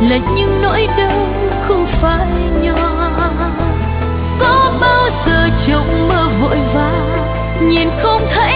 là những nỗi đau không phải nhỏ. Có bao giờ trong mơ vội vã nhìn không thấy